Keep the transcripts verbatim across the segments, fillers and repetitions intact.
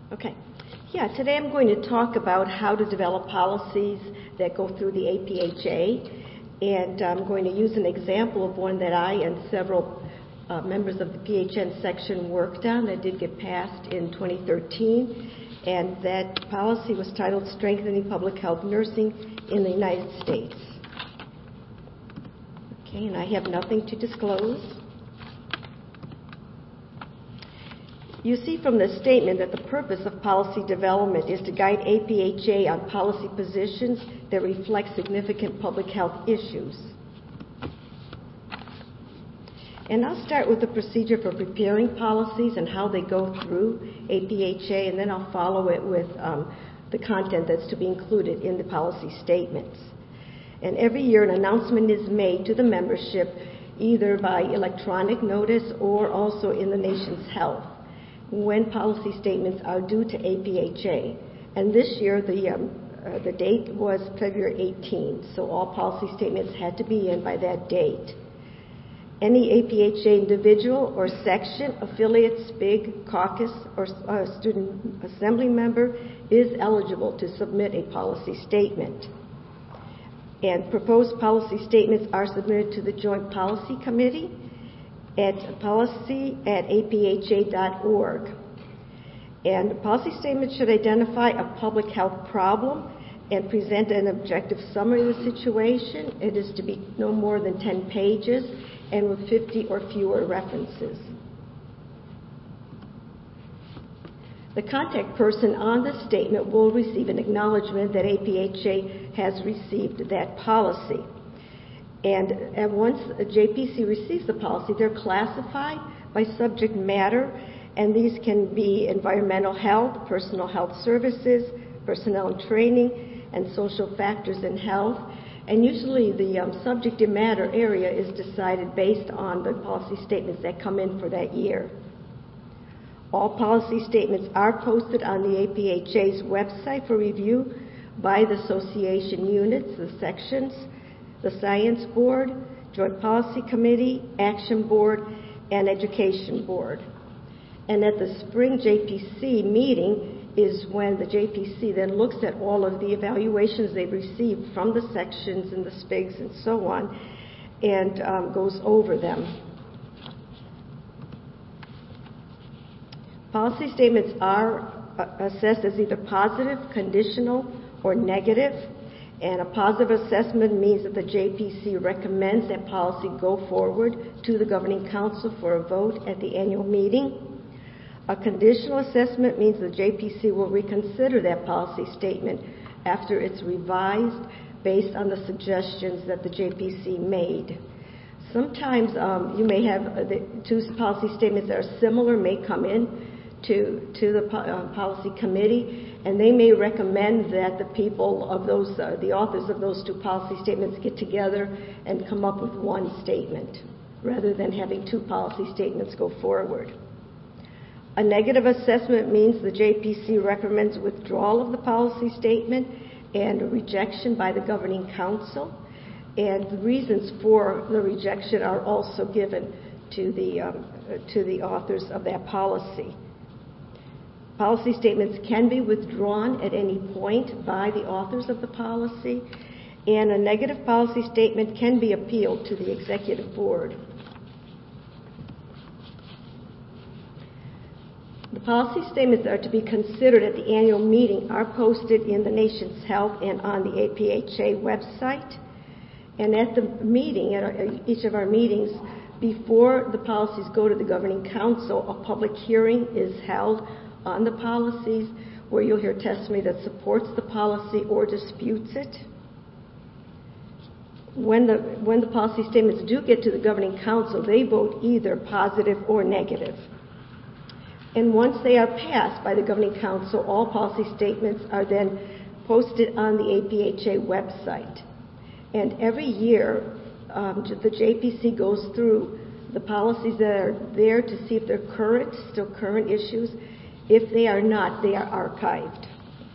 Okay. Yeah, today I'm going to talk about how to develop policies that go through the A P H A, and I'm going to use an example of one that I and several uh, members of the P H N section worked on that did get passed in twenty thirteen, and that policy was titled Strengthening Public Health Nursing in the United States. Okay, and I have nothing to disclose. You see from the statement that the purpose of policy development is to guide A P H A on policy positions that reflect significant public health issues. And I'll start with the procedure for preparing policies and how they go through A P H A, and then I'll follow it with um, the content that's to be included in the policy statements. And every year an announcement is made to the membership either by electronic notice or also in the nation's health when policy statements are due to A P H A. And this year the, um, uh, the date was February eighteenth, so all policy statements had to be in by that date. Any A P H A individual or section, affiliate, S P G, caucus, or uh, student assembly member is eligible to submit a policy statement. And proposed policy statements are submitted to the Joint Policy Committee at policy at A P H A dot org. And the policy statement should identify a public health problem and present an objective summary of the situation. It is to be no more than ten pages and with fifty or fewer references. The contact person on the statement will receive an acknowledgement that A P H A has received that policy. And, and once a J P C receives the policy, they're classified by subject matter, and these can be environmental health, personal health services, personnel and training, and social factors in health. And usually the um, subject matter area is decided based on the policy statements that come in for that year. All policy statements are posted on the A P H A's website for review by the association units, the sections, the Science Board, Joint Policy Committee, Action Board, and Education Board. And at the spring J P C meeting is when the J P C then looks at all of the evaluations they've received from the sections and the S P Gs and so on, and um, goes over them. Policy statements are uh, assessed as either positive, conditional, or negative. And a positive assessment means that the J P C recommends that policy go forward to the Governing Council for a vote at the annual meeting. A conditional assessment means the J P C will reconsider that policy statement after it's revised based on the suggestions that the J P C made. Sometimes um, you may have uh, the two policy statements that are similar may come in to, to the po- uh, policy committee, and they may recommend that the people of those, uh, the authors of those two policy statements get together and come up with one statement rather than having two policy statements go forward. A negative assessment means the J P C recommends withdrawal of the policy statement and rejection by the Governing Council, and the reasons for the rejection are also given to the, um, to the authors of that policy. Policy statements can be withdrawn at any point by the authors of the policy, and a negative policy statement can be appealed to the Executive Board. The policy statements that are to be considered at the annual meeting are posted in the Nation's Health and on the A P H A website. And at the meeting, at our, each of our meetings, before the policies go to the Governing Council, a public hearing is held on the policies where you'll hear testimony that supports the policy or disputes it. When the, when the policy statements do get to the Governing Council, they vote either positive or negative. And once they are passed by the Governing Council, all policy statements are then posted on the A P H A website. And every year, um, the J P C goes through the policies that are there to see if they're current, still current issues. If they are not, they are archived.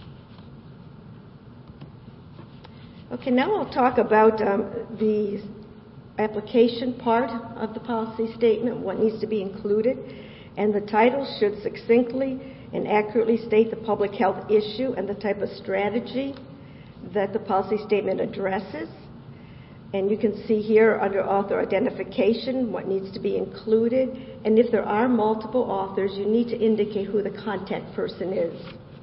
Okay, now I'll talk about um, the application part of the policy statement, what needs to be included. And the title should succinctly and accurately state the public health issue and the type of strategy that the policy statement addresses. And you can see here under author identification what needs to be included. And if there are multiple authors, you need to indicate who the contact person is.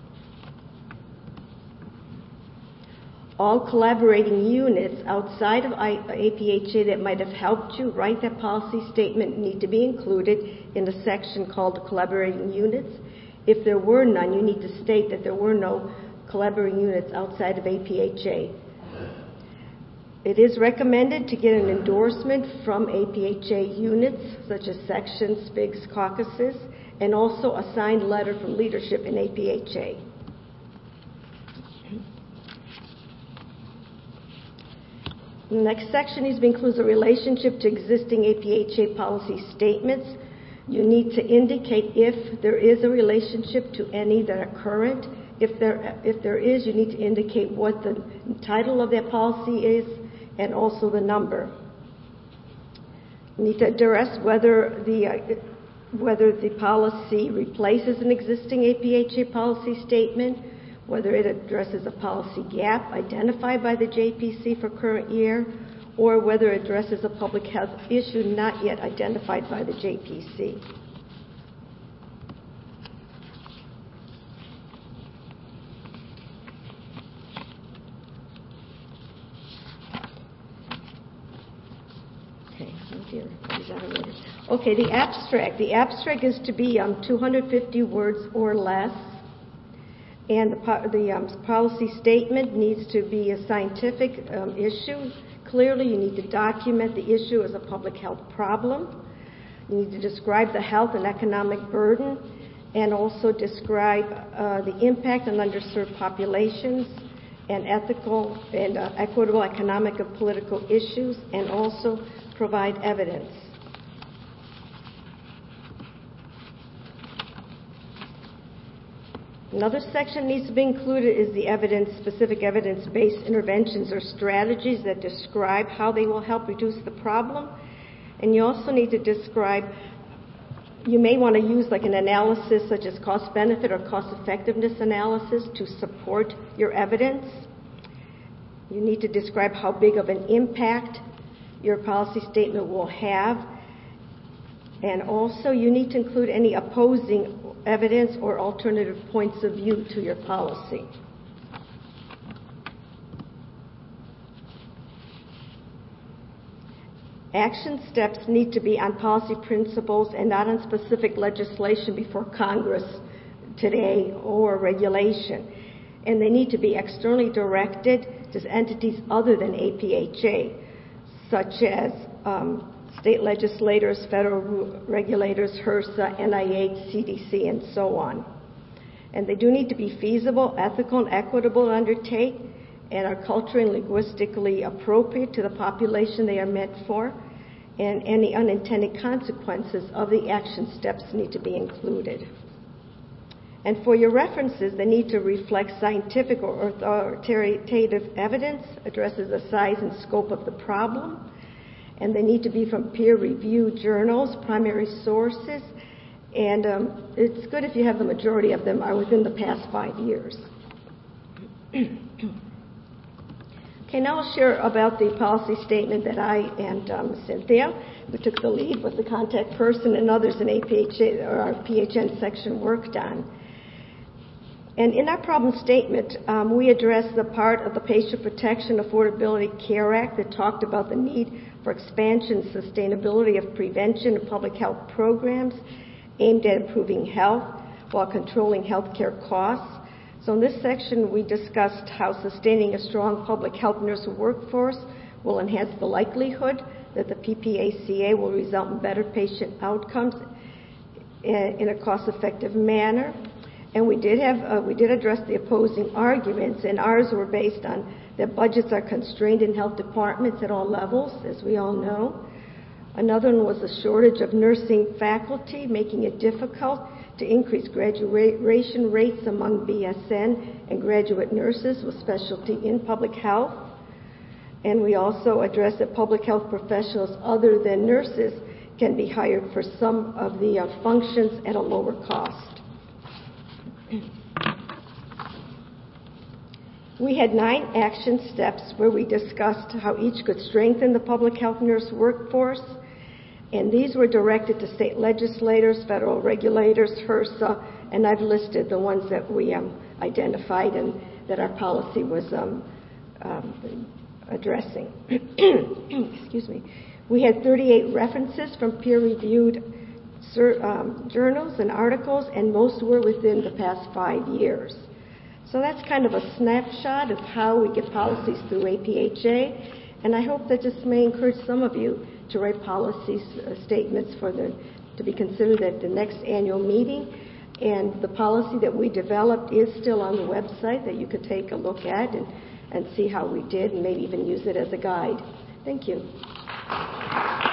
All collaborating units outside of A P H A that might have helped you write that policy statement need to be included in a section called collaborating units. If there were none, you need to state that there were no collaborating units outside of A P H A. It is recommended to get an endorsement from A P H A units such as sections, S P Gs, caucuses, and also a signed letter from leadership in A P H A. The next section needs to include a relationship to existing A P H A policy statements. You need to indicate if there is a relationship to any that are current. If there, if there is, you need to indicate what the title of that policy is and also the number. You need to address whether the, uh, whether the policy replaces an existing A P H A policy statement, whether it addresses a policy gap identified by the J P C for current year, or whether it addresses a public health issue not yet identified by the J P C. Okay, oh dear, is that a minute? Okay, the abstract. The abstract is to be um, two hundred fifty words or less. And the, po the um, policy statement needs to be a scientific um, issue. Clearly, you need to document the issue as a public health problem. You need to describe the health and economic burden, and also describe uh, the impact on underserved populations, and ethical and uh, equitable economic and political issues, and also provide evidence. Another section needs to be included is the evidence, specific evidence-based interventions or strategies that describe how they will help reduce the problem. And you also need to describe, you may want to use like an analysis such as cost-benefit or cost-effectiveness analysis to support your evidence. You need to describe how big of an impact your policy statement will have. And also you need to include any opposing evidence or alternative points of view to your policy. Action steps need to be on policy principles and not on specific legislation before Congress today or regulation. And they need to be externally directed to entities other than A P H A, such as um, state legislators, federal regulators, HRSA, N I H, C D C, and so on. And they do need to be feasible, ethical, and equitable to undertake, and are culturally and linguistically appropriate to the population they are meant for, and any unintended consequences of the action steps need to be included. And for your references, they need to reflect scientific or authoritative evidence, addresses the size and scope of the problem, and they need to be from peer-reviewed journals, primary sources, and um, it's good if you have the majority of them are within the past five years. Okay, now I'll share about the policy statement that I and um, Cynthia, who took the lead with the contact person and others in A P H A or our P H N section worked on. And in our problem statement, um, we addressed the part of the Patient Protection Affordability Care Act that talked about the need for expansion and sustainability of prevention and public health programs aimed at improving health while controlling health care costs. So in this section, we discussed how sustaining a strong public health nurse workforce will enhance the likelihood that the P P A C A will result in better patient outcomes in a cost-effective manner. And we did have, uh, we did address the opposing arguments, and ours were based on that budgets are constrained in health departments at all levels, as we all know. Another one was the shortage of nursing faculty, making it difficult to increase graduation rates among B S N and graduate nurses with specialty in public health. And we also addressed that public health professionals other than nurses can be hired for some of the uh, functions at a lower cost. We had nine action steps where we discussed how each could strengthen the public health nurse workforce, and these were directed to state legislators, federal regulators, HRSA, and I've listed the ones that we um, identified and that our policy was um, um, addressing. Excuse me. We had thirty-eight references from peer-reviewed um, journals and articles, and most were within the past five years. So that's kind of a snapshot of how we get policies through A P H A, and I hope that this may encourage some of you to write policy uh, statements for the to be considered at the next annual meeting. And the policy that we developed is still on the website that you could take a look at and, and see how we did, and maybe even use it as a guide. Thank you.